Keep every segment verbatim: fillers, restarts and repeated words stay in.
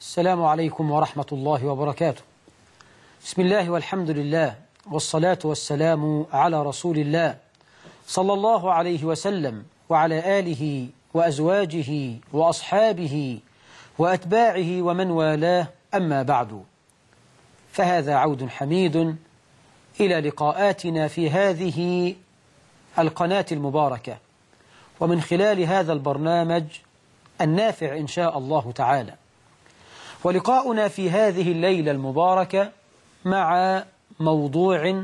السلام عليكم ورحمة الله وبركاته. بسم الله والحمد لله والصلاة والسلام على رسول الله صلى الله عليه وسلم وعلى آله وأزواجه وأصحابه وأتباعه ومن والاه، أما بعد، فهذا عود حميد إلى لقاءاتنا في هذه القناة المباركة، ومن خلال هذا البرنامج النافع إن شاء الله تعالى. ولقاؤنا في هذه الليلة المباركة مع موضوع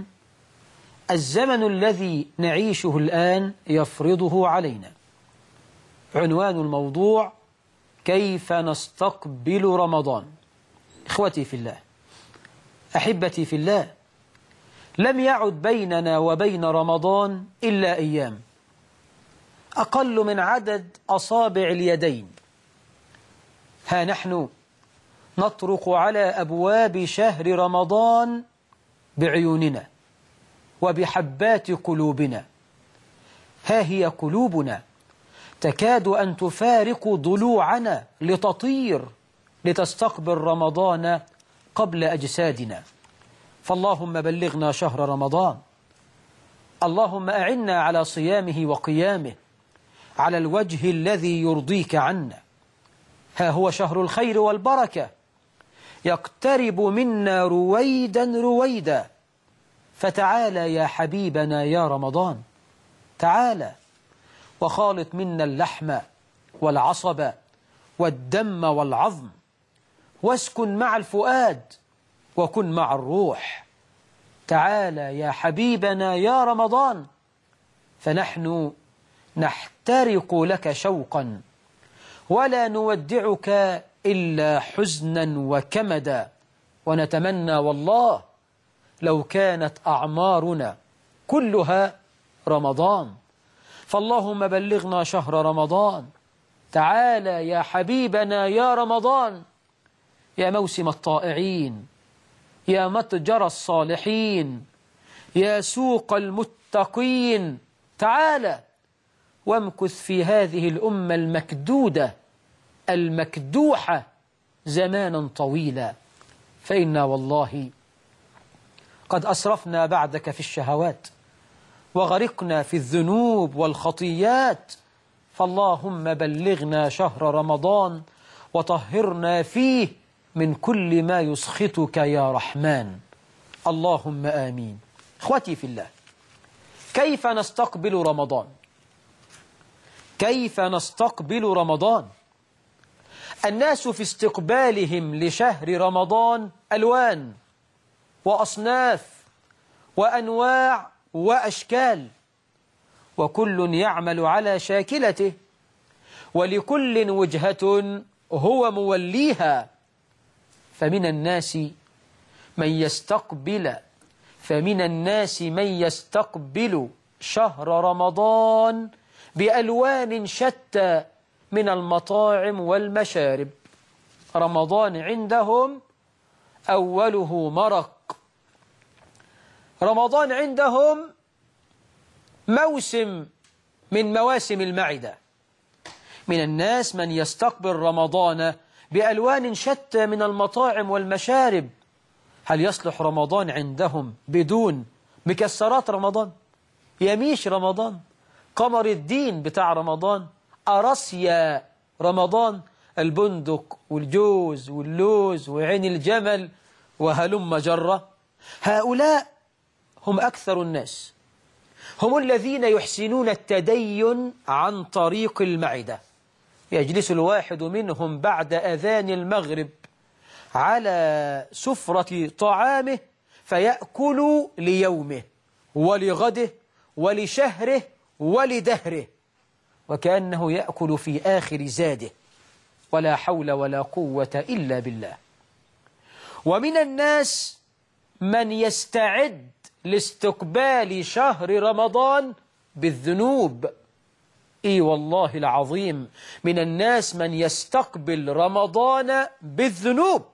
الزمن الذي نعيشه الآن يفرضه علينا. عنوان الموضوع: كيف نستقبل رمضان؟ إخوتي في الله، أحبتي في الله، لم يعد بيننا وبين رمضان إلا أيام، أقل من عدد أصابع اليدين. ها نحن نطرق على أبواب شهر رمضان بعيوننا وبحبات قلوبنا. ها هي قلوبنا تكاد أن تفارق ضلوعنا لتطير لتستقبل رمضان قبل أجسادنا. فاللهم بلغنا شهر رمضان، اللهم أعنا على صيامه وقيامه على الوجه الذي يرضيك عنا. ها هو شهر الخير والبركة يقترب منا رويدا رويدا، فتعالى يا حبيبنا يا رمضان، تعالى وخالط منا اللحم والعصب والدم والعظم، واسكن مع الفؤاد وكن مع الروح. تعالى يا حبيبنا يا رمضان، فنحن نحترق لك شوقا ولا نودعك إلا حزنا وكمدا، ونتمنى والله لو كانت أعمارنا كلها رمضان. فاللهم بلغنا شهر رمضان، تعالى يا حبيبنا يا رمضان، يا موسم الطائعين، يا متجر الصالحين، يا سوق المتقين، تعالى وامكث في هذه الأمة المكدودة المكدوحة زمانا طويلا، فإنا والله قد أسرفنا بعدك في الشهوات وغرقنا في الذنوب والخطيات. فاللهم بلغنا شهر رمضان وطهرنا فيه من كل ما يسخطك يا رحمن، اللهم آمين. إخوتي في الله، كيف نستقبل رمضان؟ كيف نستقبل رمضان؟ الناس في استقبالهم لشهر رمضان ألوان وأصناف وأنواع وأشكال، وكل يعمل على شاكلته، ولكل وجهة هو موليها. فمن الناس من يستقبل فمن الناس من يستقبل شهر رمضان بألوان شتى من المطاعم والمشارب. رمضان عندهم أوله مرق، رمضان عندهم موسم من مواسم المعدة. من الناس من يستقبل رمضان بألوان شتى من المطاعم والمشارب. هل يصلح رمضان عندهم بدون مكسرات رمضان؟ يميش رمضان، قمر الدين بتاع رمضان، أرسيا رمضان، البندق والجوز واللوز وعين الجمل وهلم جرة. هؤلاء هم أكثر الناس، هم الذين يحسنون التدين عن طريق المعدة. يجلس الواحد منهم بعد أذان المغرب على سفرة طعامه فيأكل ليومه ولغده ولشهره ولدهره، وكأنه يأكل في آخر زاده، ولا حول ولا قوة إلا بالله. ومن الناس من يستعد لاستقبال شهر رمضان بالذنوب. إي والله العظيم، من الناس من يستقبل رمضان بالذنوب.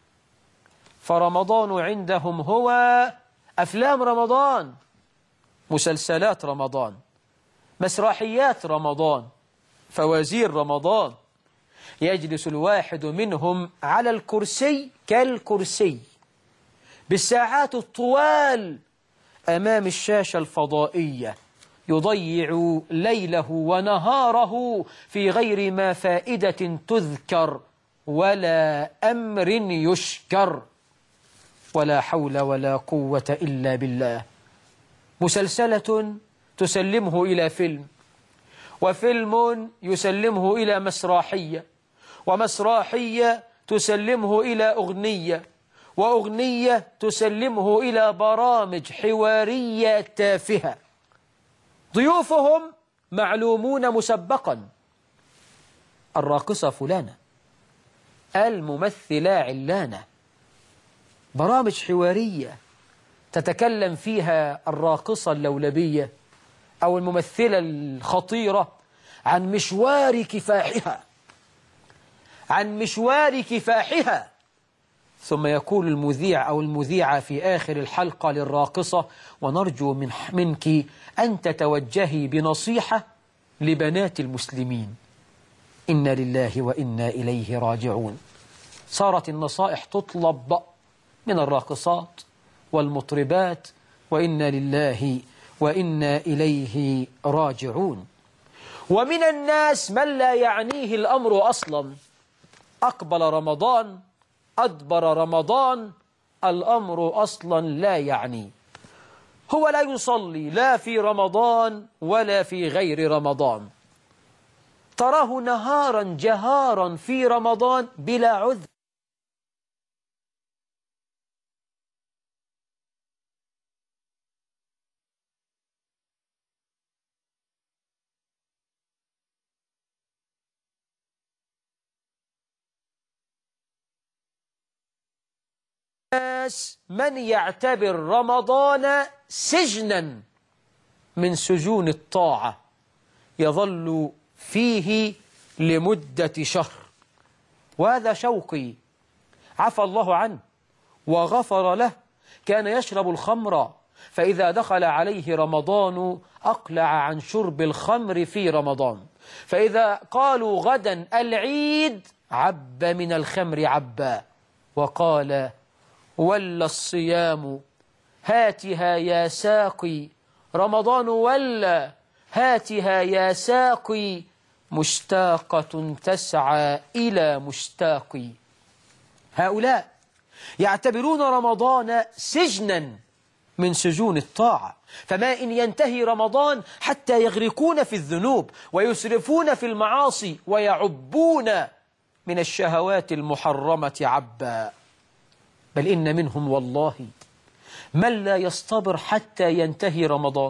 فرمضان عندهم هو أفلام رمضان، مسلسلات رمضان، مسرحيات رمضان، فوازير رمضان، يجلس الواحد منهم على الكرسي كالكرسي بالساعات الطوال أمام الشاشة الفضائية، يضيع ليله ونهاره في غير ما فائدة تذكر ولا أمر يشكر، ولا حول ولا قوة إلا بالله. مسلسلة تسلمه إلى فيلم، وفيلم يسلمه إلى مسرحية، ومسرحية تسلمه إلى أغنية، وأغنية تسلمه إلى برامج حوارية تافهة. ضيوفهم معلومون مسبقا: الراقصة فلانة، الممثلة علانة. برامج حوارية تتكلم فيها الراقصة اللولبية أو الممثلة الخطيرة عن مشوار كفاحها، عن مشوار كفاحها. ثم يقول المذيع أو المذيعة في آخر الحلقة للراقصة: ونرجو من منك أن تتوجهي بنصيحة لبنات المسلمين. إنا لله وإنا إليه راجعون. صارت النصائح تطلب من الراقصات والمطربات، وإنا لله وإنا إليه راجعون. ومن الناس من لا يعنيه الأمر أصلا، أقبل رمضان أدبر رمضان، الأمر أصلا لا يعني. هو لا يصلي لا في رمضان ولا في غير رمضان، تراه نهارا جهارا في رمضان بلا عذر. من يعتبر رمضان سجنا من سجون الطاعة، يظل فيه لمدة شهر. وهذا شوقي عفى الله عنه وغفر له، كان يشرب الخمر، فإذا دخل عليه رمضان أقلع عن شرب الخمر في رمضان، فإذا قالوا غدا العيد عب من الخمر عبا، وقال: ولا الصيام هاتها يا ساقي، رمضان ولا هاتها يا ساقي، مشتاقة تسعى إلى مشتاقي. هؤلاء يعتبرون رمضان سجنا من سجون الطاعة، فما إن ينتهي رمضان حتى يغرقون في الذنوب ويسرفون في المعاصي ويعبون من الشهوات المحرمة عبا. بل إن منهم والله من لا يصطبر حتى ينتهي رمضان،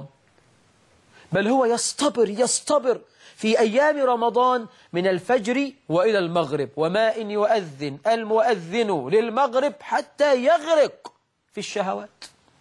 بل هو يصطبر يصطبر في أيام رمضان من الفجر وإلى المغرب، وما إن يؤذن المؤذن للمغرب حتى يغرق في الشهوات،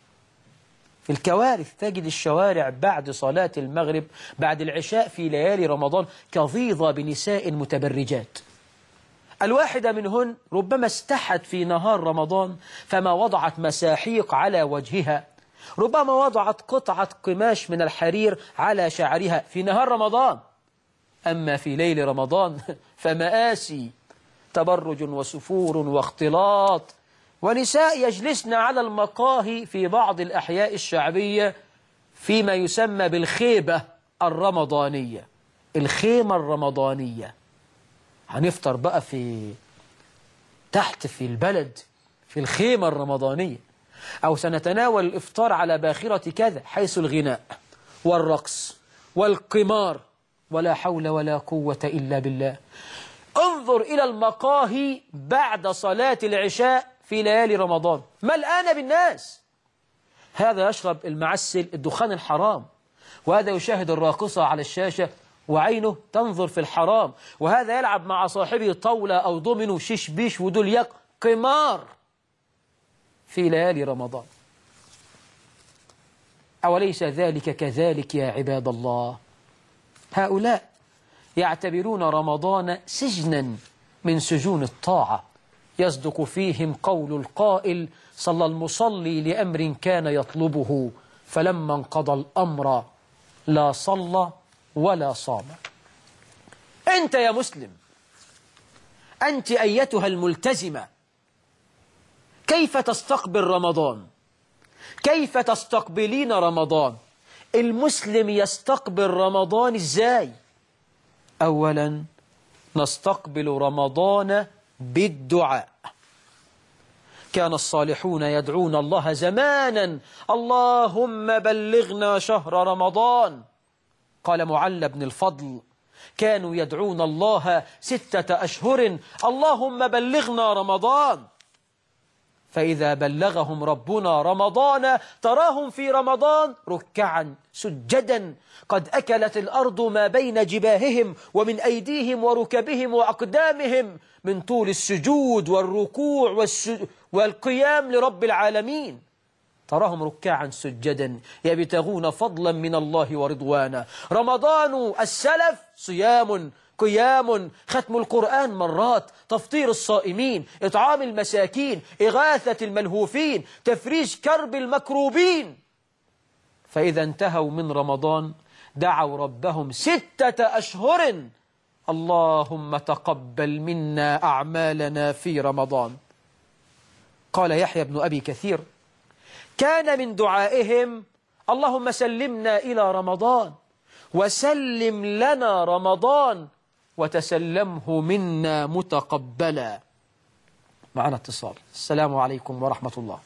في الكوارث. تجد الشوارع بعد صلاة المغرب بعد العشاء في ليالي رمضان كظيظة بنساء متبرجات. الواحدة منهن ربما استحت في نهار رمضان فما وضعت مساحيق على وجهها، ربما وضعت قطعة قماش من الحرير على شعرها في نهار رمضان. أما في ليل رمضان فمآسي، تبرج وسفور واختلاط، ونساء يجلسن على المقاهي في بعض الأحياء الشعبية فيما يسمى بالخيبة الرمضانية، الخيمة الرمضانية. هنفطر بقى في تحت في البلد في الخيمة الرمضانية، أو سنتناول الإفطار على باخرة كذا، حيث الغناء والرقص والقمار، ولا حول ولا قوة إلا بالله. انظر إلى المقاهي بعد صلاة العشاء في ليالي رمضان ملآنة بالناس. هذا يشرب المعسل الدخان الحرام، وهذا يشاهد الراقصة على الشاشة وعينه تنظر في الحرام، وهذا يلعب مع صاحبه طاولة أو دومينو شيش بيش ودولياك قمار في ليالي رمضان. أوليس ذلك كذلك يا عباد الله؟ هؤلاء يعتبرون رمضان سجنا من سجون الطاعة، يصدق فيهم قول القائل: صلى المصلي لأمر كان يطلبه، فلما انقضى الأمر لا صلى ولا صام. أنت يا مسلم أنت أيتها الملتزمة كيف تستقبل رمضان؟ كيف تستقبلين رمضان؟ المسلم يستقبل رمضان إزاي؟ أولا نستقبل رمضان بالدعاء. كان الصالحون يدعون الله زمانا اللهم بلغنا شهر رمضان. قال معل بن الفضل كانوا يدعون الله ستة أشهر اللهم بلغنا رمضان. فإذا بلغهم ربنا رمضان تراهم في رمضان ركعا سجدا قد أكلت الأرض ما بين جباههم ومن أيديهم وركبهم وأقدامهم من طول السجود والركوع والسجود والقيام لرب العالمين. تراهم ركعا سجدا يبتغون فضلا من الله ورضوانا. رمضان السلف صيام قيام ختم القرآن مرات تفطير الصائمين إطعام المساكين إغاثة الملهوفين تفريج كرب المكروبين. فإذا انتهوا من رمضان دعوا ربهم ستة أشهر اللهم تقبل منا أعمالنا في رمضان. قال يحيى بن أبي كثير كان من دعائهم اللهم سلمنا إلى رمضان وسلم لنا رمضان وتسلمه منا متقبلا. معنا اتصال. السلام عليكم ورحمة الله.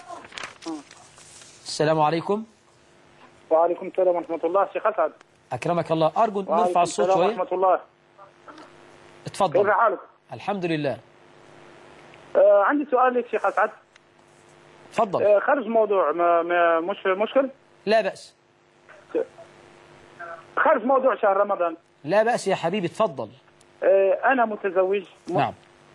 السلام عليكم. وعليكم السلام ورحمة الله. شيخ أسعد أكرمك الله. أرجو نرفع الصوت شوية. ورحمة الله. اتفضل. كيف حالك؟ الحمد لله. آه عندي سؤال لك شيخ أسعد. تفضل. آه خارج موضوع ما ما مش مشكل؟ لا بأس. خارج موضوع شهر رمضان. لا بأس يا حبيبي تفضل. آه أنا متزوج. نعم.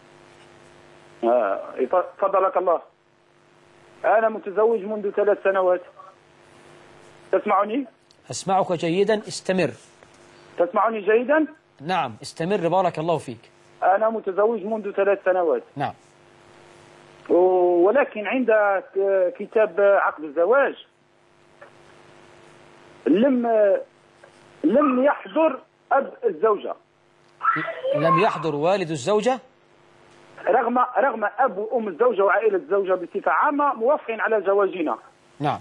آه فضلك الله. أنا متزوج منذ ثلاث سنوات. تسمعني؟ أسمعك جيدا استمر. تسمعني جيدا؟ نعم استمر بارك الله فيك. أنا متزوج منذ ثلاث سنوات. نعم. ولكن عند كتاب عقد الزواج لم لم يحضر أب الزوجة. لم يحضر والد الزوجة؟ رغم رغم أب وأم الزوجة وعائلة الزوجة بصفة عامة موافقين على زواجنا. نعم.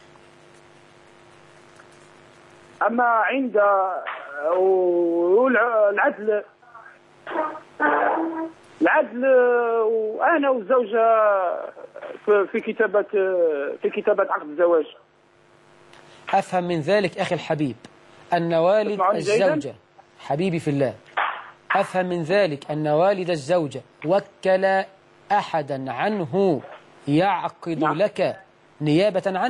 أما عند العدل العدل وأنا والزوجة في كتابة في كتابة عقد الزواج. أفهم من ذلك أخي الحبيب أن والد الزوجة حبيبي في الله أفهم من ذلك أن والد الزوجة وكل أحدا عنه يعقد نعم. لك نيابة عنه.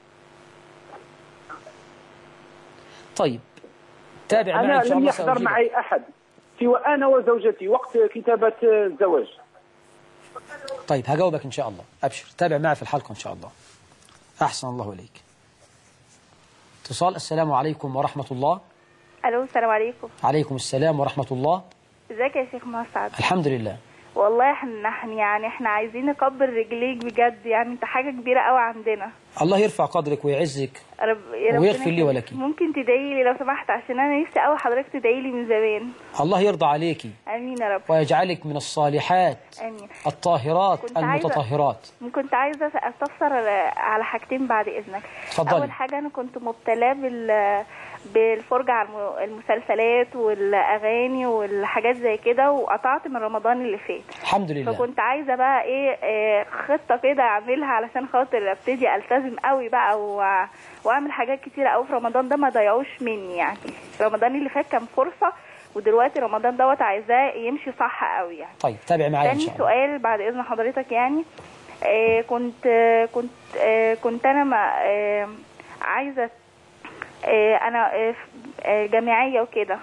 طيب تابع معي أنا إن شاء لم الله. يحضر معي أحد سوى أنا وزوجتي وقت كتابة الزواج. طيب هجاوبك إن شاء الله. أبشر تابع معي في الحلقة إن شاء الله. أحسن الله إليك. اتصال. السلام عليكم ورحمة الله. الو السلام عليكم. عليكم السلام ورحمة الله. ازيك يا شيخ مسعد؟ الحمد لله. والله احنا احنا يعني احنا عايزين نكبر رجليك بجد، يعني انت حاجه كبيره قوي عندنا. الله يرفع قدرك ويعزك رب... يا ويغفر لي ولك. ممكن تدعي لي لو سمحت عشان انا نفسي قوي حضرتك تدعي لي من زمان. الله يرضى عليكي. امين يا رب. ويجعلك من الصالحات امين الطاهرات المتطهرات. عايزة... كنت عايزه استفسر على حاجتين بعد اذنك. اتفضلي. اول حاجه انا كنت مبتلاه بال بالفرجة على المسلسلات والأغاني والحاجات زي كده، وقطعت من رمضان اللي فات. الحمد لله. فكنت عايزة بقى إيه, إيه خطة كده أعملها علشان خاطر أبتدي ألتزم قوي بقى و... وأعمل حاجات كتيرة قوي في رمضان ده ما ضيعوش مني. يعني رمضان اللي فات كان فرصة، ودلوقتي رمضان دوت عايزاه يمشي صح قوي يعني. طيب تابع معايا إن شاء الله. تاني سؤال بعد إذن حضرتك، يعني إيه كنت كنت إيه كنت أنا ما إيه عايزة انا جامعيه وكده،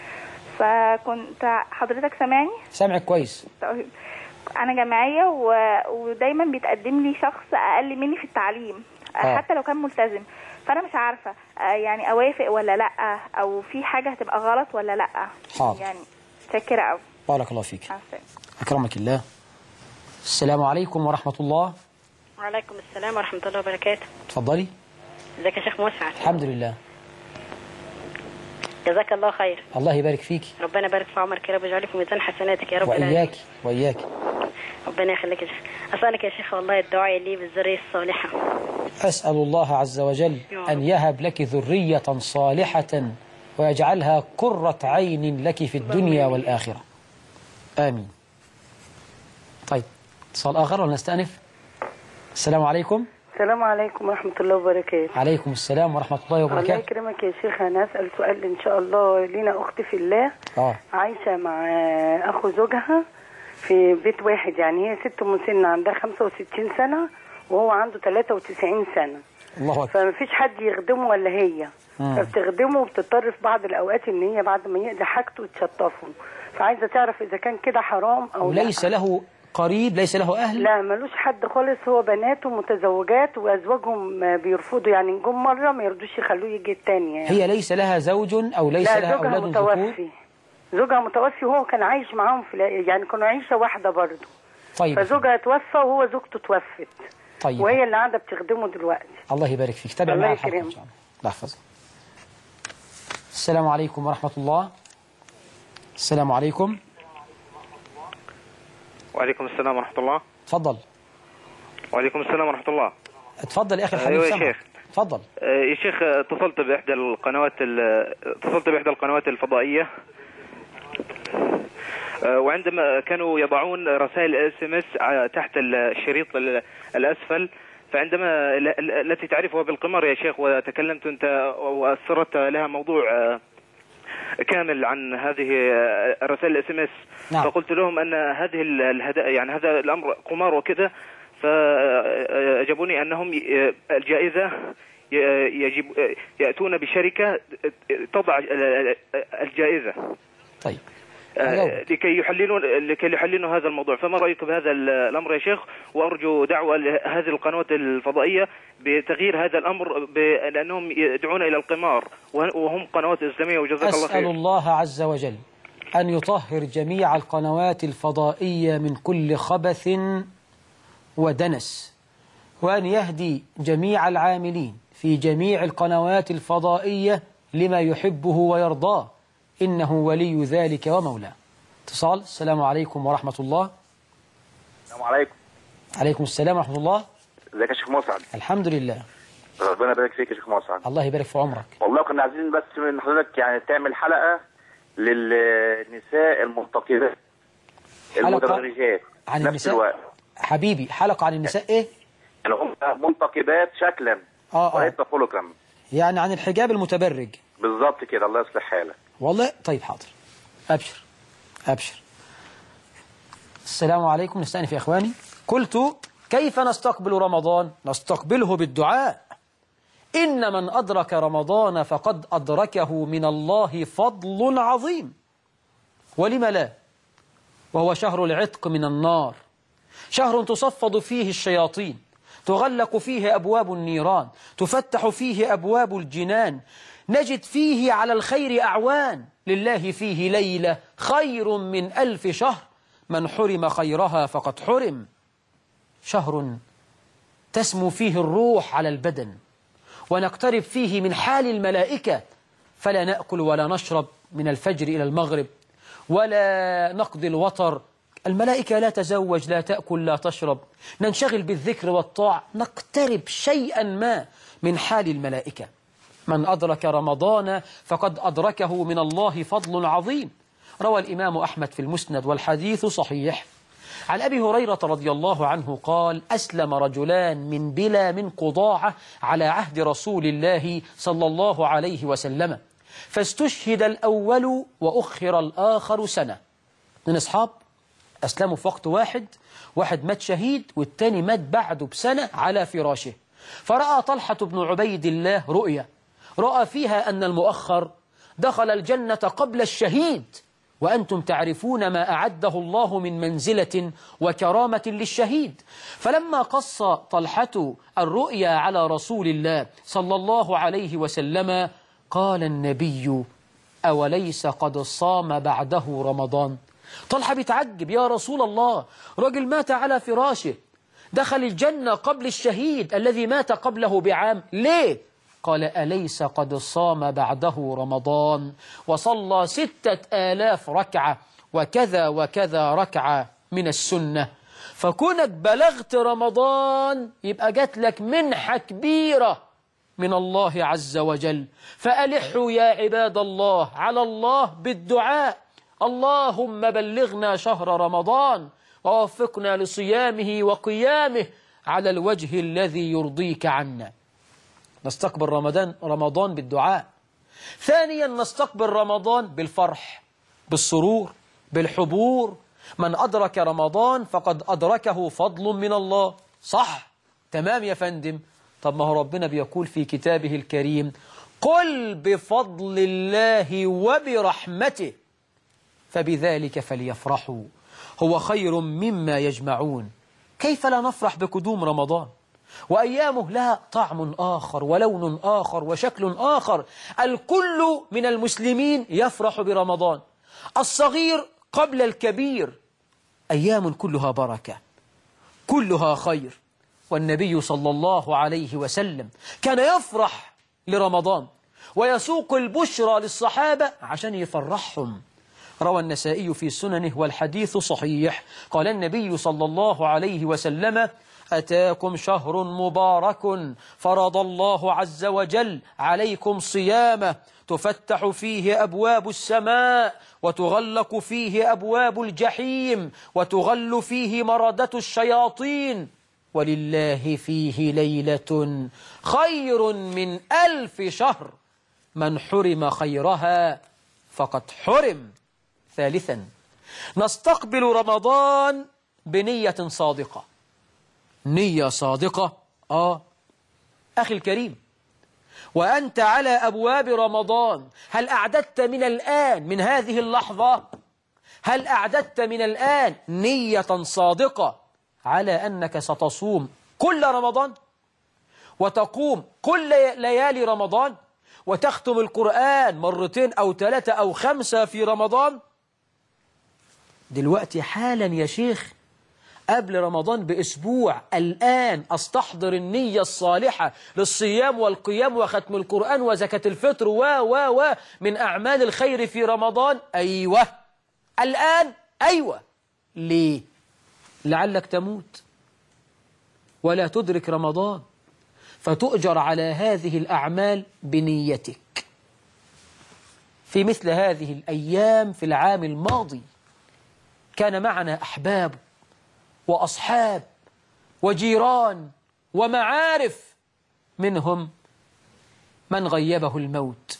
فكنت حضرتك سامعني؟ سامعك كويس. طيب انا جامعيه و... ودايما بيتقدم لي شخص اقل مني في التعليم آه. حتى لو كان ملتزم، فانا مش عارفه يعني اوافق ولا لا، او في حاجه هتبقى غلط ولا لا. حاضر. يعني متشكره قوي. بارك الله فيك. اكرمك الله. السلام عليكم ورحمه الله. وعليكم السلام ورحمه الله وبركاته. اتفضلي. ازيك يا شيخ مسعد؟ الحمد لله. جزاك الله خير. الله يبارك فيك. ربنا يبارك في عمرك يا رب، ويجعلك في ميزان حسناتك يا رب العالمين. وإياك وإياك. ربنا يخليك يا شيخ. أسألك يا شيخ والله الدعاء لي بالذرية الصالحة. أسأل الله عز وجل أن يهب لك ذرية صالحة ويجعلها قرة عين لك في الدنيا والآخرة. آمين. طيب اتصال آخر ولا نستأنف؟ السلام عليكم. السلام عليكم ورحمة الله وبركاته. عليكم السلام ورحمة الله وبركاته. الله يكرمك يا شيخ. أنا أسأل سؤال إن شاء الله. لينا أخت في الله آه. عايشة مع أخو زوجها في بيت واحد، يعني هي ست مسنة عندها خمسة وستين سنة وهو عنده ثلاثة وتسعين سنة. الله أكبر. فمفيش حد يخدمه ولا هي. مم. فبتخدمه وبتضطر في بعض الأوقات إن هي بعد ما يقضي حاجته تشطفه. فعايزة تعرف إذا كان كده حرام أو لا. ليس له قريب، ليس له أهل؟ لا ملوش حد خالص. هو بناته متزوجات وأزواجهم بيرفضوا، يعني نجم مرة ما يرضوش يخلوه يجي التانية يعني. هي ليس لها زوج أو ليس لا لها أولاد ذكور؟ متوفي. زوجها متوفي وهو كان عايش معاهم في، يعني كانوا عيشة واحدة برضه. طيب. فزوجها توفى وهو زوجته توفت. طيب. وهي اللي قاعدة بتخدمه دلوقتي. الله يبارك فيك. تابع معي الحلقة إن شاء الله. الله يحفظك. السلام عليكم ورحمة الله. السلام عليكم. وعليكم السلام ورحمة الله. تفضل. وعليكم السلام ورحمة الله. تفضل يا أخي الحبيب. أيوة يا شيخ. تفضل. يا شيخ اتصلت بإحدى القنوات اتصلت بإحدى القنوات الفضائية، وعندما كانوا يضعون رسائل اس ام اس تحت الشريط الأسفل، فعندما التي تعرفها بالقمر يا شيخ، وتكلمت أنت وأسرت لها موضوع كامل عن هذه الرسائل الاس ام اس. نعم. فقلت لهم ان هذه الهدايا يعني هذا الامر قمار وكذا، فاجابوني انهم الجائزه يجب ياتون بشركه تضع الجائزه. طيب. لكي يحللوا لكي يحللوا هذا الموضوع. فما رايك بهذا الامر يا شيخ؟ وارجو دعوه لهذه القنوات الفضائيه بتغيير هذا الامر، لانهم يدعون الى القمار وهم قنوات اسلاميه. وجزاك الله خير. اسال الله عز وجل ان يطهر جميع القنوات الفضائيه من كل خبث ودنس، وان يهدي جميع العاملين في جميع القنوات الفضائيه لما يحبه ويرضاه، إنه ولي ذلك ومولاه. اتصال. السلام عليكم ورحمة الله. السلام عليكم. عليكم السلام ورحمة الله. ازيك يا شيخ مسعد؟ الحمد لله. ربنا يبارك فيك يا شيخ مسعد. الله يبارك في عمرك. والله كنا عايزين بس من حضرتك يعني تعمل حلقة للنساء المنتقبات المتبرجات عن نفس النساء الوقت. حبيبي، حلقة عن النساء ايه؟ يعني هم منتقبات شكلا اه اه خلقا، يعني عن الحجاب المتبرج بالظبط كده. الله يصلح حالك. والله طيب حاضر. أبشر أبشر. السلام عليكم. نستأنف يا إخواني. قلت كيف نستقبل رمضان؟ نستقبله بالدعاء. إن من أدرك رمضان فقد أدركه من الله فضل عظيم، ولم لا؟ وهو شهر العتق من النار، شهر تصفد فيه الشياطين، تغلق فيه أبواب النيران، تفتح فيه أبواب الجنان، نجد فيه على الخير أعوان، لله فيه ليلة خير من ألف شهر، من حرم خيرها فقد حرم. شهر تسمو فيه الروح على البدن، ونقترب فيه من حال الملائكة، فلا نأكل ولا نشرب من الفجر إلى المغرب، ولا نقضي الوطر. الملائكة لا تزوج، لا تأكل، لا تشرب، ننشغل بالذكر والطاعة، نقترب شيئا ما من حال الملائكة. من أدرك رمضان فقد أدركه من الله فضل عظيم. روى الإمام أحمد في المسند والحديث صحيح عن أبي هريرة رضي الله عنه قال: أسلم رجلان من بلا من قضاعة على عهد رسول الله صلى الله عليه وسلم، فاستشهد الأول وأخر الآخر سنة. من أصحاب أسلموا في وقت واحد، واحد مات شهيد والتاني مات بعده بسنة على فراشه. فرأى طلحة بن عبيد الله رؤيا، رأى فيها أن المؤخر دخل الجنة قبل الشهيد، وأنتم تعرفون ما أعده الله من منزلة وكرامة للشهيد. فلما قص طلحة الرؤيا على رسول الله صلى الله عليه وسلم قال النبي: أوليس قد صام بعده رمضان؟ طلحة بيتعجب: يا رسول الله، رجل مات على فراشه، دخل الجنة قبل الشهيد الذي مات قبله بعام، ليه؟ قال أليس قد صام بعده رمضان وصلى ستة آلاف ركعة وكذا وكذا ركعة من السنة. فكونك بلغت رمضان يبقى جات لك منحة كبيرة من الله عز وجل. فألحوا يا عباد الله على الله بالدعاء، اللهم بلغنا شهر رمضان ووفقنا لصيامه وقيامه على الوجه الذي يرضيك عنا. نستقبل رمضان رمضان بالدعاء. ثانيا نستقبل رمضان بالفرح، بالسرور، بالحبور. من أدرك رمضان فقد أدركه فضل من الله. صح، تمام يا فندم. طب ما هو ربنا بيقول في كتابه الكريم قل بفضل الله وبرحمته فبذلك فليفرحوا هو خير مما يجمعون. كيف لا نفرح بقدوم رمضان وأيامه لها طعم آخر ولون آخر وشكل آخر. الكل من المسلمين يفرح برمضان، الصغير قبل الكبير. أيام كلها بركة، كلها خير. والنبي صلى الله عليه وسلم كان يفرح لرمضان ويسوق البشرى للصحابة عشان يفرحهم. روى النسائي في سننه والحديث صحيح، قال النبي صلى الله عليه وسلم أتاكم شهر مبارك فرض الله عز وجل عليكم صيامه تفتح فيه أبواب السماء وتغلق فيه أبواب الجحيم وتغل فيه مردة الشياطين ولله فيه ليلة خير من ألف شهر من حرم خيرها فقد حرم. ثالثا نستقبل رمضان بنية صادقة. نية صادقة آه أخي الكريم، وأنت على أبواب رمضان هل أعددت من الآن من هذه اللحظة هل أعددت من الآن نية صادقة على أنك ستصوم كل رمضان وتقوم كل ليالي رمضان وتختم القرآن مرتين أو ثلاثة أو خمسة في رمضان؟ دلوقتي حالا يا شيخ قبل رمضان بأسبوع الآن أستحضر النية الصالحة للصيام والقيام وختم القرآن وزكاة الفطر و و و من أعمال الخير في رمضان. أيوة الآن، أيوة. ليه؟ لعلك تموت ولا تدرك رمضان فتؤجر على هذه الأعمال بنيتك. في مثل هذه الأيام في العام الماضي كان معنا أحباب وأصحاب وجيران ومعارف، منهم من غيبه الموت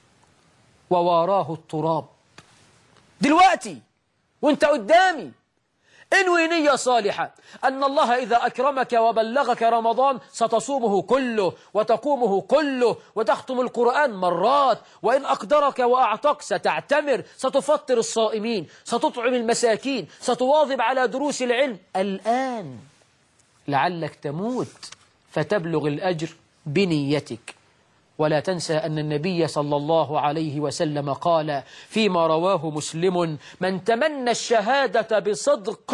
وواراه التراب. دلوقتي وانت قدامي انوي نية صالحة أن الله إذا أكرمك وبلغك رمضان ستصومه كله وتقومه كله وتختم القرآن مرات، وإن أقدرك وأعطاك ستعتمر، ستفطر الصائمين، ستطعم المساكين، ستواظب على دروس العلم الآن. لعلك تموت فتبلغ الأجر بنيتك. ولا تنسى أن النبي صلى الله عليه وسلم قال فيما رواه مسلم من تمنى الشهادة بصدق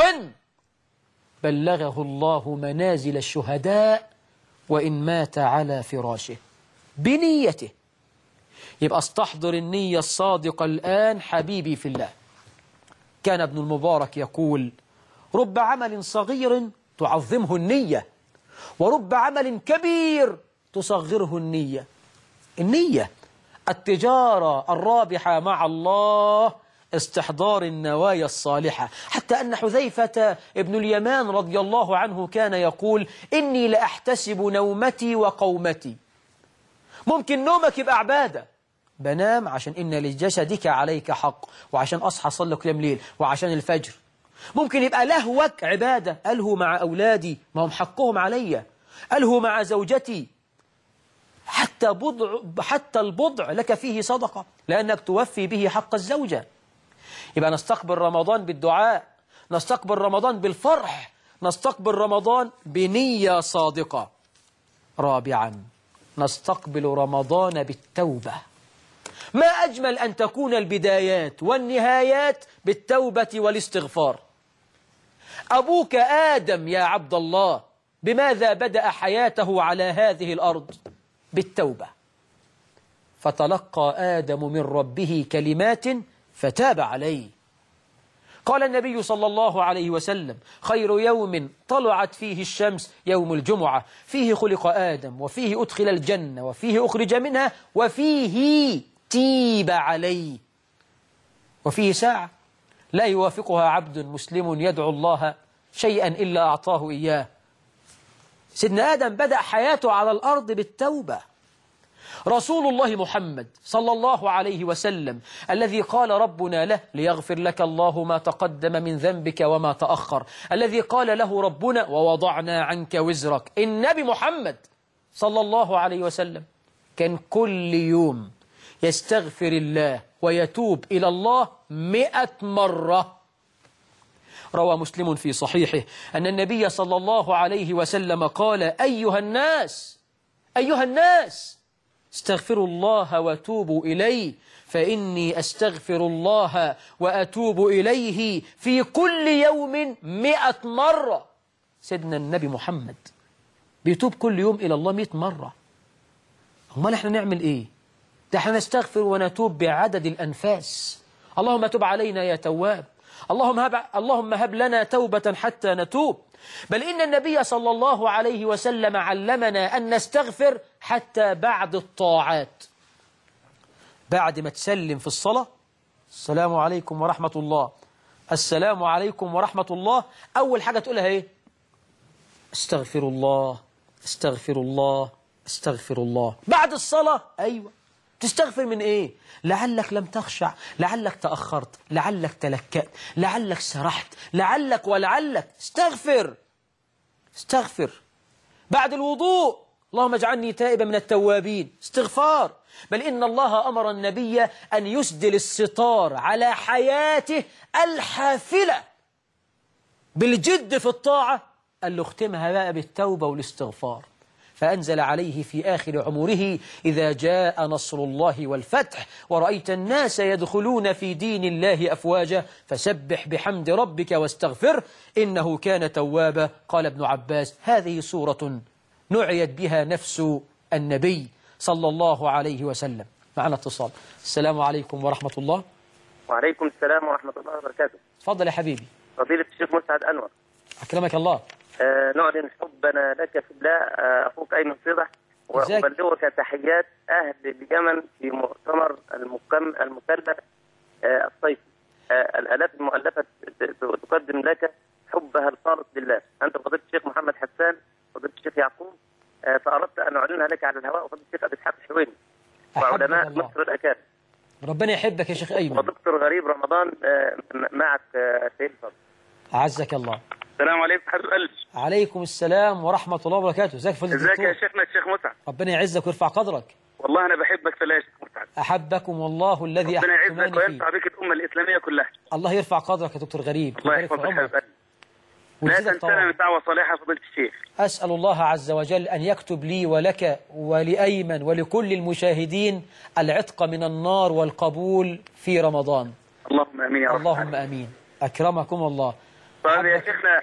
بلغه الله منازل الشهداء وإن مات على فراشه بنيته. يبقى استحضر النية الصادقة الآن حبيبي في الله. كان ابن المبارك يقول رب عمل صغير تعظمه النية ورب عمل كبير تصغره النية. النية التجارة الرابحة مع الله استحضار النوايا الصالحة، حتى أن حذيفة ابن اليمان رضي الله عنه كان يقول إني لأحتسب نومتي وقومتي. ممكن نومك يبقى عبادة، بنام عشان إن لجسدك عليك حق، وعشان أصحى أصلي قيام ليل، وعشان الفجر. ممكن يبقى لهوك عبادة، ألهو مع أولادي ما هم حقهم علي، ألهو مع زوجتي، حتى بضع حتى البضع لك فيه صدقة لأنك توفي به حق الزوجة. يبقى نستقبل رمضان بالدعاء، نستقبل رمضان بالفرح، نستقبل رمضان بنية صادقة. رابعا نستقبل رمضان بالتوبة. ما أجمل أن تكون البدايات والنهايات بالتوبة والاستغفار. أبوك آدم يا عبد الله بماذا بدأ حياته على هذه الأرض؟ بالتوبة. فتلقى آدم من ربه كلمات فتاب عليه. قال النبي صلى الله عليه وسلم: خير يوم طلعت فيه الشمس يوم الجمعة، فيه خلق آدم، وفيه أدخل الجنة، وفيه أخرج منها، وفيه تيب عليه. وفيه ساعة لا يوافقها عبد مسلم يدعو الله شيئا إلا أعطاه إياه. سيدنا آدم بدأ حياته على الأرض بالتوبة. رسول الله محمد صلى الله عليه وسلم الذي قال ربنا له: ليغفر لك الله ما تقدم من ذنبك وما تأخر، الذي قال له ربنا: ووضعنا عنك وزرك. النبي محمد صلى الله عليه وسلم كان كل يوم يستغفر الله ويتوب إلى الله مئة مرة. روى مسلم في صحيحه أن النبي صلى الله عليه وسلم قال: أيها الناس أيها الناس استغفروا الله واتوبوا إليه، فإني أستغفر الله وأتوب إليه في كل يوم مئة مرة. سيدنا النبي محمد بيتوب كل يوم إلى الله مئة مرة. امال احنا نعمل إيه؟ ده احنا نستغفر ونتوب بعدد الأنفاس. اللهم تب علينا يا تواب، اللهم هب, اللهم هب لنا توبة حتى نتوب. بل إن النبي صلى الله عليه وسلم علمنا أن نستغفر حتى بعد الطاعات. بعد ما تسلم في الصلاة: السلام عليكم ورحمة الله، السلام عليكم ورحمة الله، أول حاجة تقولها إيه؟ استغفر الله استغفر الله استغفر الله. بعد الصلاة أيوة، تستغفر من إيه؟ لعلك لم تخشع، لعلك تأخرت، لعلك تلكأت، لعلك سرحت، لعلك ولعلك. استغفر استغفر. بعد الوضوء: اللهم اجعلني تائبا من التوابين. استغفار. بل إن الله أمر النبي أن يسدل الستار على حياته الحافلة بالجد في الطاعة، قال له: اختمها بقى بالتوبة والاستغفار. فأنزل عليه في آخر عمره: إذا جاء نصر الله والفتح ورأيت الناس يدخلون في دين الله أفواجا فسبح بحمد ربك واستغفر إنه كان توابا. قال ابن عباس: هذه سورة نعيت بها نفس النبي صلى الله عليه وسلم. معنا اتصال. السلام عليكم ورحمة الله. وعليكم السلام ورحمة الله وبركاته. تفضل يا حبيبي. فضيلة الشيخ مسعد أنور. أكرمك الله. آه نعلن حبنا لك في الله. آه أخوك أيمن صبح، وأبلغك تحيات أهل اليمن في مؤتمر المكم المكلف آه الصيفي. آه الآلاف المؤلفة تقدم لك حبها الخالص لله. أنت فضيلة الشيخ محمد حسان، فضيلة الشيخ يعقوب، آه فأردت أن أعلنها لك على الهواء، وفضيلة الشيخ أبي إسحاق الحويني وعلماء مصر الأكابر. ربنا يحبك يا شيخ أيمن. ودكتور غريب رمضان آه معك سيد الفضل. أعزك الله. السلام عليكم حبيب قلبي. عليكم السلام ورحمة الله وبركاته. ازيك فضيلة الدكتور؟ ازيك يا شيخنا الشيخ مسعد؟ ربنا يعزك ويرفع قدرك. والله أنا بحبك في الله يا شيخ مسعد. أحبكم والله الذي ربنا أحببتني يعزك وينفع بك الأمة الإسلامية كلها. الله يرفع قدرك يا دكتور غريب. الله يحفظك حبيب قلبي. لا تنسانا من دعوة صالحة فضيلة الشيخ. أسأل الله عز وجل أن يكتب لي ولك ولأيمن ولكل المشاهدين العتق من النار والقبول في رمضان. اللهم آمين يا رب. اللهم آمين. أكرمكم الله. طيب يا شيخنا،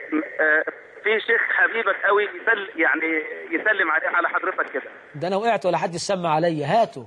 في شيخ حبيبك قوي يسل يعني يسلم عليه على حضرتك كده. ده أنا وقعت ولا حد يسمع عليا. هاته.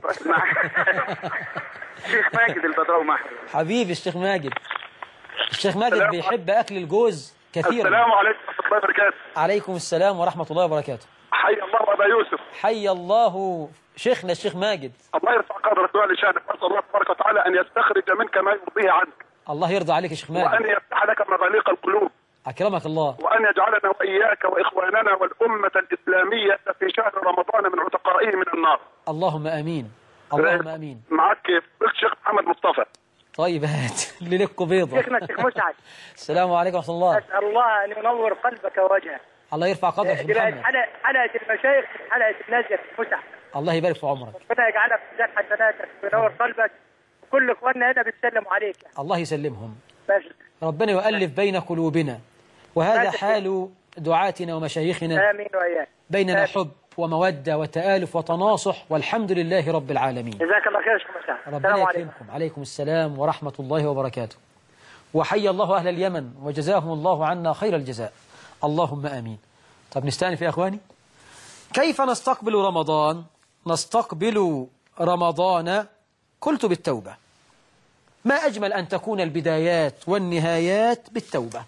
الشيخ ماجد البدراوي محمد. حبيبي الشيخ ماجد. الشيخ ماجد بيحب أكل الجوز كثيرا. السلام عليكم ورحمة الله وبركاته. عليكم السلام ورحمة الله وبركاته. حي الله أبا يوسف. حي الله شيخنا الشيخ ماجد. الله يرفع قدرك ويعلي شأنك، وأسأل الله تبارك وتعالى أن يستخرج منك ما يرضيه عنك. الله يرضى عليك يا شيخ ماجد. وأن يفتح لك مغاليق القلوب. أكرمك الله. وأن يجعلنا وإياك وإخواننا والأمة الإسلامية في شهر رمضان من عتقائه من النار. اللهم آمين. اللهم آمين. معك الشيخ محمد مصطفى. طيب هات اللي لك بيضة. شيخنا الشيخ مسعد. السلام عليكم ورحمة الله. أسأل الله أن ينور قلبك ووجهك. الله يرفع قدرك يا محمد. حلقة حلقة المشايخ حلقة الناس يا شيخ مسعد. الله يبارك في عمرك. ربنا يجعلك في ميزان حسناتك وينور قلبك، وكل اخواننا هنا بيسلموا عليك. الله يسلمهم. ماشي. ربنا يؤلف بين قلوبنا، وهذا حال دعاتنا ومشايخنا. آمين وإياك. بيننا آمين. حب ومودة وتآلف وتناصح، والحمد لله رب العالمين. جزاك الله خير يا شيخ مسعد. ربنا يكرمكم. عليكم السلام ورحمة الله وبركاته. وحي الله أهل اليمن وجزاهم الله عنا خير الجزاء. اللهم آمين. طب نستأنف يا أخواني. كيف نستقبل رمضان؟ نستقبل رمضان قلت بالتوبة. ما أجمل أن تكون البدايات والنهايات بالتوبة.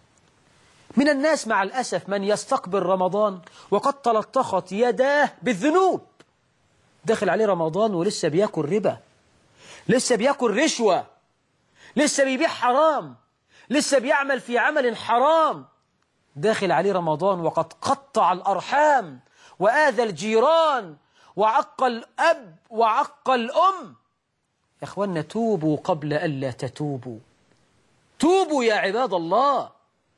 من الناس مع الأسف من يستقبل رمضان وقد تلطخت يداه بالذنوب. داخل عليه رمضان ولسه بياكل ربا، لسه بياكل رشوة، لسه بيبيع حرام، لسه بيعمل في عمل حرام. داخل عليه رمضان وقد قطع الأرحام وآذى الجيران وعق الأب وعق الأم. يا أخوانا توبوا قبل ألا تتوبوا. توبوا يا عباد الله،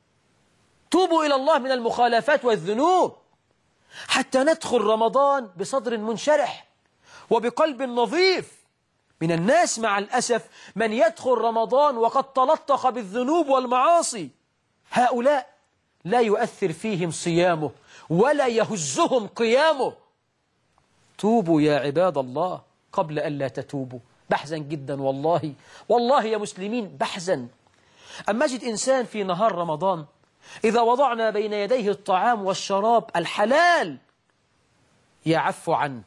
توبوا إلى الله من المخالفات والذنوب حتى ندخل رمضان بصدر منشرح وبقلب نظيف. من الناس مع الأسف من يدخل رمضان وقد تلطخ بالذنوب والمعاصي. هؤلاء لا يؤثر فيهم صيامه ولا يهزهم قيامه. توبوا يا عباد الله قبل ألا تتوبوا. بحزن جدا والله، والله يا مسلمين بحزن أما أجد إنسان في نهار رمضان إذا وضعنا بين يديه الطعام والشراب الحلال يعف عنه.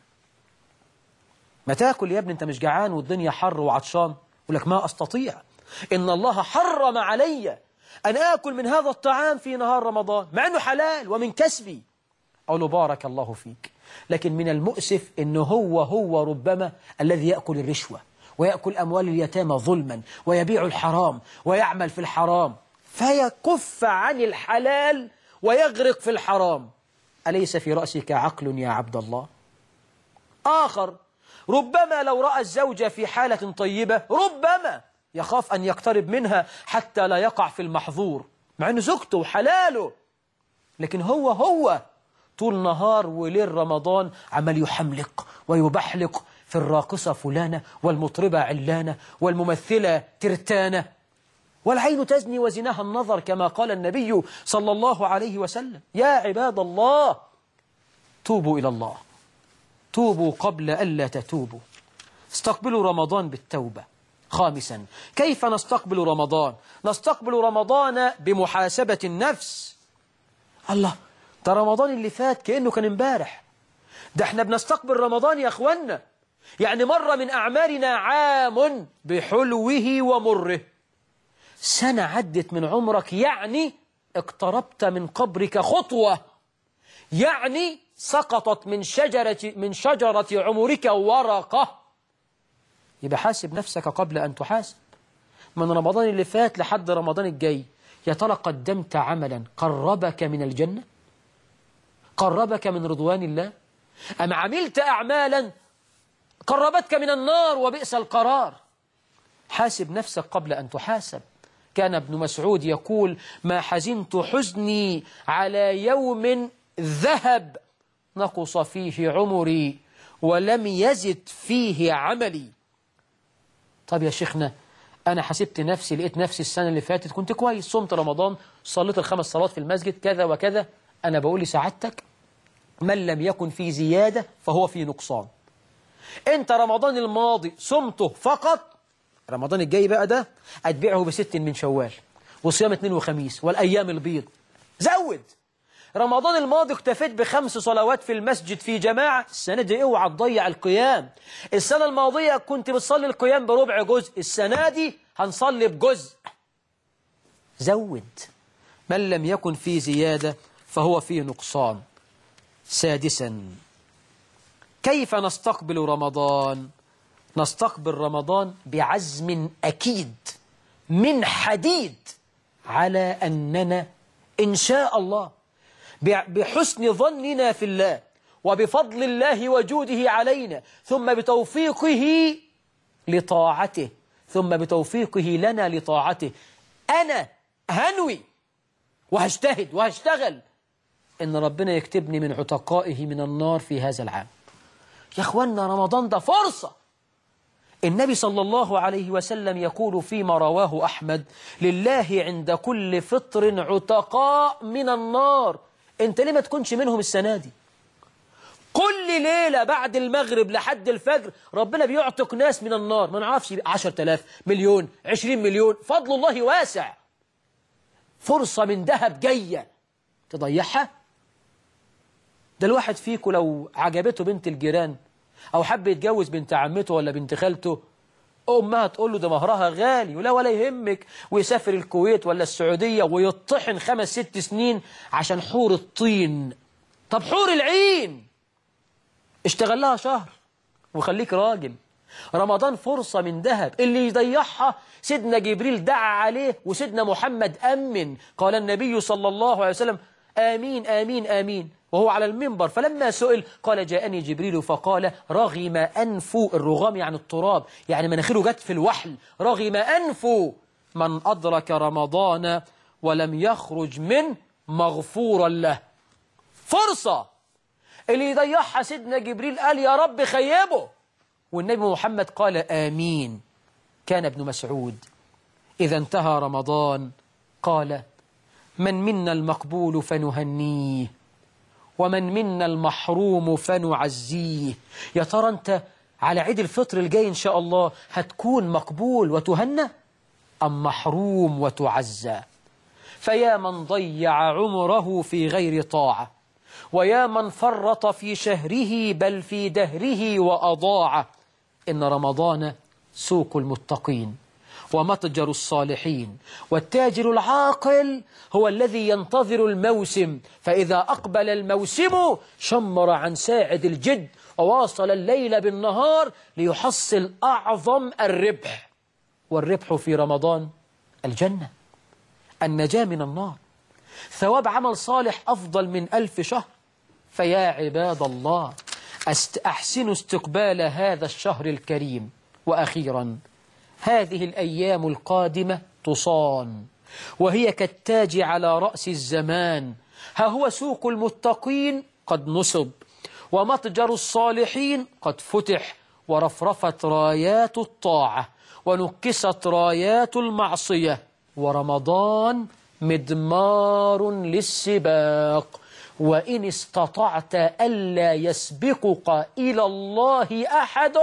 ما تاكل يا ابني أنت مش جعان والدنيا حر وعطشان؟ يقول لك ما أستطيع، إن الله حرم علي أن آكل من هذا الطعام في نهار رمضان مع أنه حلال ومن كسبي. أقول له بارك الله فيك، لكن من المؤسف أنه هو هو ربما الذي يأكل الرشوة ويأكل أموال اليتامى ظلما ويبيع الحرام ويعمل في الحرام فيكف عن الحلال ويغرق في الحرام. أليس في رأسك عقل يا عبد الله؟ آخر ربما لو رأى الزوجة في حالة طيبة ربما يخاف أن يقترب منها حتى لا يقع في المحظور مع أنه زوجته وحلاله، لكن هو هو طول نهار وليل رمضان عمل يحملق ويبحلق في الراقصة فلانة والمطربة علانة والممثلة ترتانة. والعين تزني وزناها النظر كما قال النبي صلى الله عليه وسلم. يا عباد الله توبوا إلى الله، توبوا قبل ألا تتوبوا. استقبلوا رمضان بالتوبة. خامسا كيف نستقبل رمضان؟ نستقبل رمضان بمحاسبة النفس. الله، ده رمضان اللي فات كأنه كان امبارح، ده احنا بنستقبل رمضان يا أخوانا، يعني مرة من أعمارنا عام بحلوه ومره. سنة عدت من عمرك، يعني اقتربت من قبرك خطوة، يعني سقطت من شجرة من شجرة عمرك ورقة. يبقى حاسب نفسك قبل أن تحاسب. من رمضان اللي فات لحد رمضان الجاي يا ترى قدمت عملا قربك من الجنة؟ قربك من رضوان الله؟ أم عملت أعمالا قربتك من النار وبئس القرار؟ حاسب نفسك قبل أن تحاسب. كان ابن مسعود يقول ما حزنت حزني على يوم ذهب نقص فيه عمري ولم يزد فيه عملي. طب يا شيخنا أنا حسبت نفسي لقيت نفسي السنة اللي فاتت كنت كويس، صمت رمضان، صليت الخمس صلوات في المسجد كذا وكذا. أنا بقول لسعادتك من لم يكن في زيادة فهو في نقصان. أنت رمضان الماضي صمته فقط، رمضان الجاي بقى ده أتبعه بست من شوال وصيام اثنين وخميس والأيام البيض. زود. رمضان الماضي اكتفيت بخمس صلوات في المسجد في جماعة، السنة دي اوعى تضيع القيام. السنة الماضية كنت بتصلي القيام بربع جزء، السنة دي هنصلي بجزء. زود. من لم يكن في زيادة فهو في نقصان. سادسا كيف نستقبل رمضان؟ نستقبل رمضان بعزم أكيد من حديد على أننا إن شاء الله بحسن ظننا في الله وبفضل الله وجوده علينا ثم بتوفيقه لطاعته ثم بتوفيقه لنا لطاعته أنا هنوي وهجتهد وهشتغل إن ربنا يكتبني من عتقائه من النار في هذا العام. يا أخوانا رمضان ده فرصة. النبي صلى الله عليه وسلم يقول فيما رواه أحمد لله عند كل فطر عتقاء من النار. انت ليه ما تكونش منهم السنة دي؟ كل ليلة بعد المغرب لحد الفجر ربنا بيعتق ناس من النار، ما نعرفش عشرة آلاف مليون عشرين مليون، فضل الله واسع. فرصة من ذهب جاية تضيعها؟ ده الواحد فيكم لو عجبته بنت الجيران أو حب يتجوز بنت عمته ولا بنت خالته، أمها تقول له ده مهرها غالي، ولا ولا يهمك، ويسافر الكويت ولا السعودية ويطحن خمس ست سنين عشان حور الطين. طب حور العين اشتغل لها شهر وخليك راجل. رمضان فرصة من ذهب، اللي يضيعها سيدنا جبريل دعا عليه وسيدنا محمد أمن. قال النبي صلى الله عليه وسلم آمين آمين آمين وهو على المنبر، فلما سئل قال جاءني جبريل فقال رغم أنف، الرغام يعني التراب، يعني مناخيره جت في الوحل، رغم أنف من أدرك رمضان ولم يخرج منه مغفورا له. فرصة اللي يضيعها سيدنا جبريل قال يا رب خيبه، والنبي محمد قال آمين. كان ابن مسعود إذا انتهى رمضان قال من منا المقبول فنهنيه ومن منا المحروم فنعزيه. يا ترى أنت على عيد الفطر الجاي إن شاء الله هتكون مقبول وتهنى أم محروم وتعزى؟ فيا من ضيع عمره في غير طاعة، ويا من فرط في شهره بل في دهره وأضاعه. إن رمضان سوق المتقين ومتجر الصالحين، والتاجر العاقل هو الذي ينتظر الموسم، فإذا أقبل الموسم شمر عن ساعد الجد وواصل الليل بالنهار ليحصل أعظم الربح. والربح في رمضان الجنة، النجاة من النار، ثواب عمل صالح أفضل من ألف شهر. فيا عباد الله أحسنوا استقبال هذا الشهر الكريم. وأخيرا هذه الأيام القادمة تصان وهي كالتاج على رأس الزمان. ها هو سوق المتقين قد نصب، ومتجر الصالحين قد فتح، ورفرفت رايات الطاعة ونكست رايات المعصية، ورمضان مدمار للسباق. وإن استطعت ألا يسبقك إلى الله أحد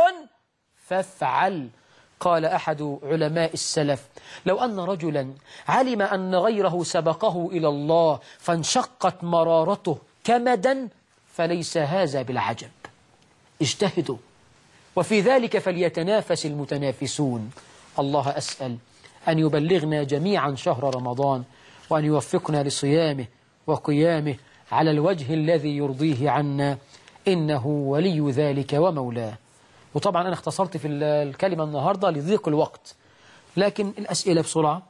فافعل. قال أحد علماء السلف لو أن رجلا علم أن غيره سبقه إلى الله فانشقت مرارته كمدا فليس هذا بالعجب. اجتهدوا وفي ذلك فليتنافس المتنافسون. الله أسأل أن يبلغنا جميعا شهر رمضان، وأن يوفقنا لصيامه وقيامه على الوجه الذي يرضيه عنا، إنه ولي ذلك ومولاه. وطبعا أنا اختصرت في الكلمة النهاردة لضيق الوقت، لكن الأسئلة بسرعة.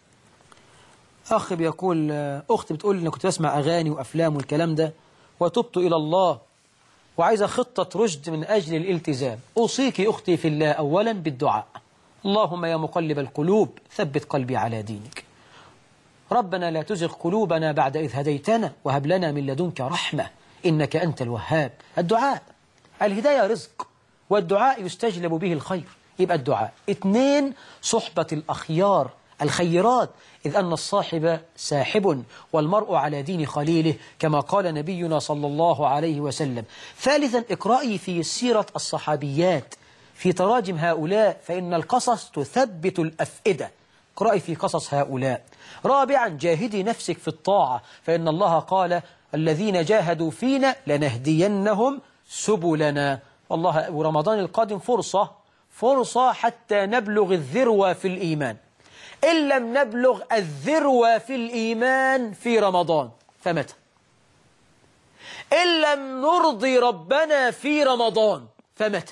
أخ بيقول أختي بتقول أنا كنت بسمع أغاني وأفلام والكلام ده وتبت إلى الله وعايزة خطة رشد من أجل الالتزام. أوصيك أختي في الله أولا بالدعاء، اللهم يا مقلب القلوب ثبت قلبي على دينك. ربنا لا تزغ قلوبنا بعد إذ هديتنا وهب لنا من لدنك رحمة إنك أنت الوهاب. الدعاء، الهداية رزق، والدعاء يستجلب به الخير، يبقى الدعاء. اثنين، صحبة الأخيار الخيرات، إذ أن الصاحب ساحب والمرء على دين خليله كما قال نبينا صلى الله عليه وسلم. ثالثا، اقرأي في سيرة الصحابيات، في تراجم هؤلاء، فإن القصص تثبت الأفئدة. اقرأي في قصص هؤلاء. رابعا، جاهدي نفسك في الطاعة، فإن الله قال الذين جاهدوا فينا لنهدينهم سبلنا. والله ورمضان القادم فرصة فرصة حتى نبلغ الذروة في الإيمان. إن لم نبلغ الذروة في الإيمان في رمضان فمتى؟ إن لم نرضي ربنا في رمضان فمتى؟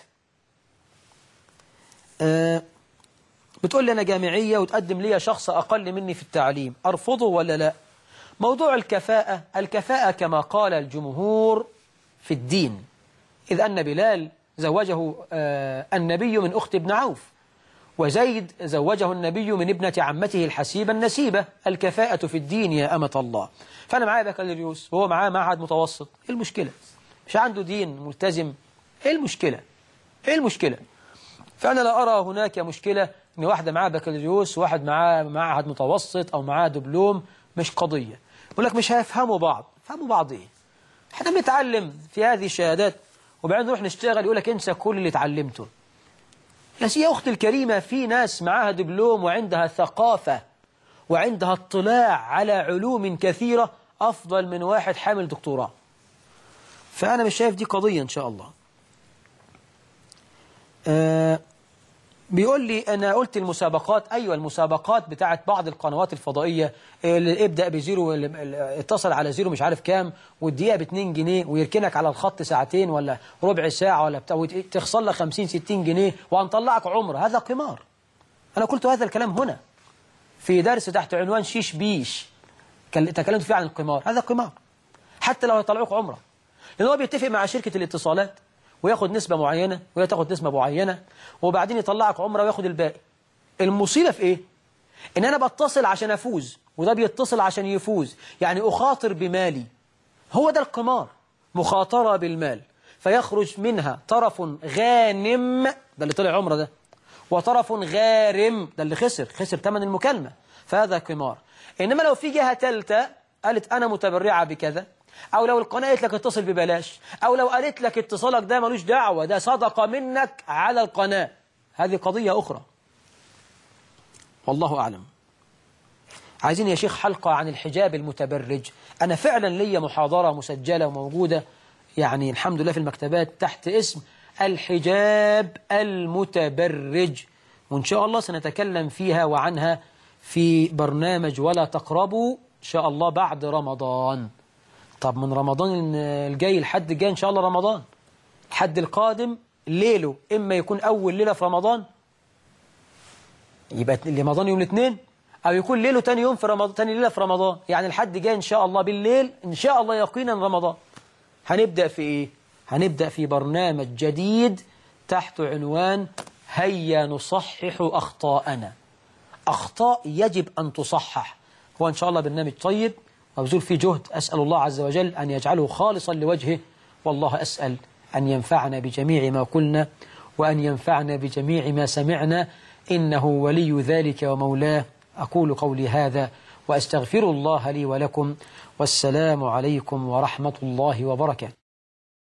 أه بتقول لي أنا جامعية وتقدم لي شخص أقل مني في التعليم، أرفضه ولا لا؟ موضوع الكفاءة، الكفاءة كما قال الجمهور في الدين، إذ أن بلال زوجه آه النبي من أخت ابن عوف، وزيد زوجه النبي من ابنة عمته الحسيبة النسيبة. الكفاءة في الدين يا أمة الله. فأنا معايا بكالوريوس وهو معاه معهد متوسط، إيه المشكلة؟ مش عنده دين ملتزم، إيه المشكلة؟ إيه المشكلة؟ فأنا لا أرى هناك مشكلة إن واحدة معاه بكالوريوس وواحد معاه معهد متوسط أو معاه دبلوم، مش قضية. يقول لك مش هيفهموا بعض، فهموا بعض إيه؟ إحنا بنتعلم في هذه الشهادات وبعدين نروح نشتغل يقول لك انسى كل اللي اتعلمته. يا أختي الكريمة، في ناس معاها دبلوم وعندها ثقافة وعندها اطلاع على علوم كثيرة أفضل من واحد حامل دكتوراه. فأنا مش شايف دي قضية إن شاء الله. آه بيقول لي أنا قلت المسابقات. أيوة المسابقات بتاعت بعض القنوات الفضائية اللي ابدأ بزيرو، اللي اتصل على زيرو مش عارف كام، والدقيقة باتنين جنيه، ويركنك على الخط ساعتين ولا ربع ساعة ولا بتاع، وتخسر لك خمسين ستين جنيه وهنطلعك عمرة. هذا قمار. أنا قلت هذا الكلام هنا في درس تحت عنوان شيش بيش، تكلمت فيه عن القمار. هذا قمار حتى لو يطلعوك عمرة، لأنه هو بيتفق مع شركة الاتصالات وياخد نسبة معينة وهي تاخد نسبة معينة، وبعدين يطلعك عمرة وياخد الباقي. المصيبة في إيه؟ إن أنا بتصل عشان أفوز وده بيتصل عشان يفوز، يعني أخاطر بمالي. هو ده القمار، مخاطرة بالمال، فيخرج منها طرف غانم، ده اللي طلع عمرة ده، وطرف غارم، ده اللي خسر خسر ثمن المكالمة، فهذا قمار. إنما لو في جهة ثالثة قالت أنا متبرعة بكذا، أو لو القناة قالت لك اتصل ببلاش، أو لو قالت لك اتصالك ده ملوش دعوة، ده صدقة منك على القناة، هذه قضية أخرى. والله أعلم. عايزين يا شيخ حلقة عن الحجاب المتبرج. أنا فعلا لي محاضرة مسجلة وموجودة يعني الحمد لله في المكتبات تحت اسم الحجاب المتبرج، وإن شاء الله سنتكلم فيها وعنها في برنامج ولا تقربوا إن شاء الله بعد رمضان. طب من رمضان الجاي الحد الجاي إن شاء الله رمضان، الحد القادم ليله إما يكون أول ليلة في رمضان، يبقى رمضان يوم الاثنين، أو يكون ليله تاني يوم في رمضان، تاني ليلة في رمضان، يعني الحد جاي إن شاء الله بالليل إن شاء الله يقينا رمضان. هنبدأ في إيه؟ هنبدأ في برنامج جديد تحت عنوان هيا نصحح أخطاءنا. أخطاء يجب أن تصحح. هو إن شاء الله برنامج طيب وبذول فيه جهد، أسأل الله عز وجل أن يجعله خالصا لوجهه، والله أسأل أن ينفعنا بجميع ما قلنا وأن ينفعنا بجميع ما سمعنا، إنه ولي ذلك ومولاه. أقول قولي هذا وأستغفر الله لي ولكم، والسلام عليكم ورحمة الله وبركاته.